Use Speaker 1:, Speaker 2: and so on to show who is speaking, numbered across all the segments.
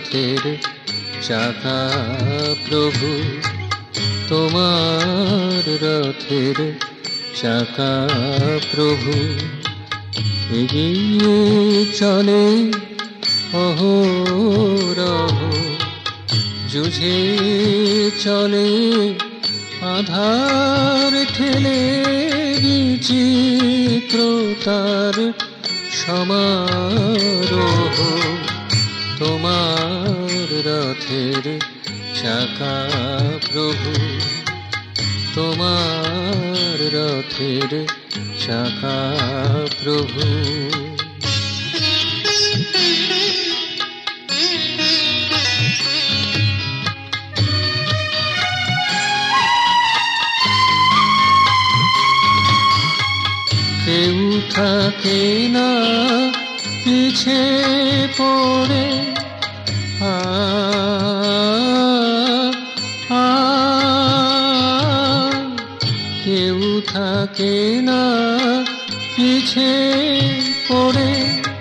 Speaker 1: রথের চাকা প্রভু, তোমার রথের চাকা প্রভু। এগিয়ে চলে অহরহ, যুঝে চলে আধার ঠেলে, বিচিত্রতার সমারোহ। তোমার রথের চাকা প্রভু, তোমার রথের চাকা প্রভু। কেউ থাকে না পিছে পড়ে, কেউ থাকে না পিছে পড়ে,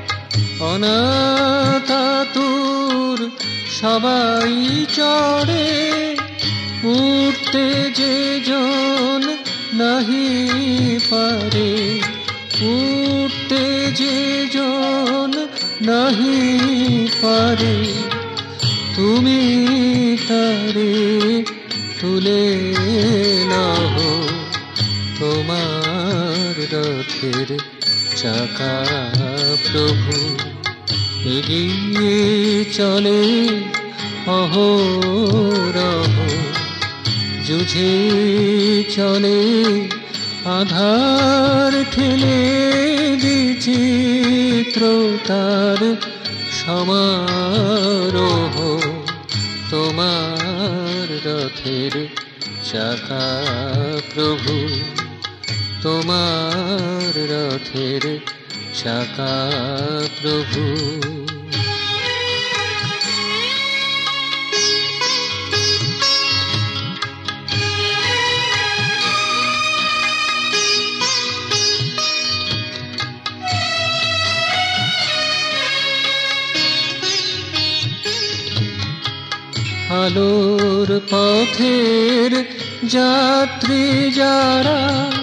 Speaker 1: অনাথাতুর সবাই চড়ে, উঠতে যে জন নাহি পারে, উঠতে যে জন নাহি পারে, তুমি তারে তুলে নাও। তোমার রথের চাকা প্রভু, এগিয়ে চলে অহরহ, যুঝে চলে আধার ঠেলে, বিচিত্রতার সমারোহ। তোমার রথের চাকা প্রভু, তোমার রথের চাকা প্রভু। আলোর পথের যাত্রী যারা,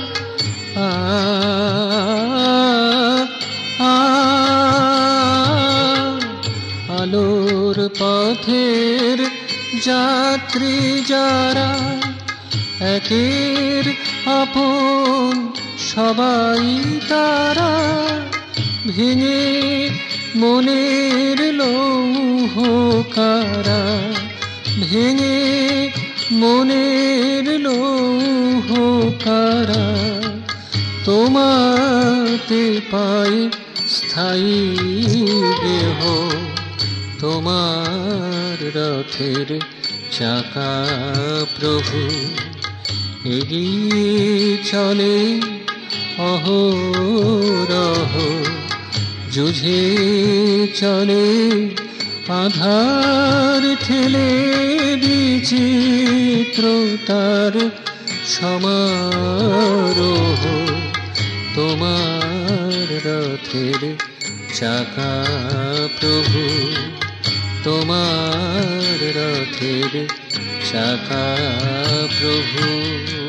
Speaker 1: আলোর পথের যাত্রী যারা, একের আপন সবাই তারা, ভেঙে মনের লৌহ কারা, ভেঙে মনের লৌহ কারা, তোমাতে পাই স্থায়ী দেহ। তোমার রথের চাকা প্রভু, এগিয়ে চলে অহরহ, যুঝে চলে আধার ঠেলে, বিচিত্রতার সমারোহ। তোমার রথের চাকা প্রভু, তোমার রথের চাকা প্রভু।